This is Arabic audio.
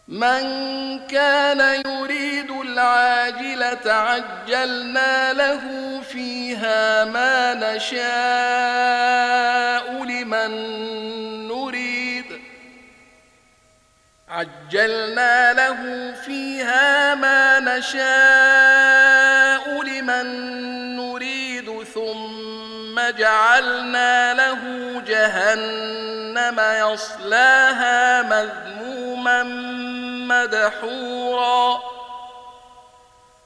من كان يريد العاجلة عجلنا له فيها ما نشاء لمن نريد ثم جعلنا له جهنم يصلاها مذموما مدحورا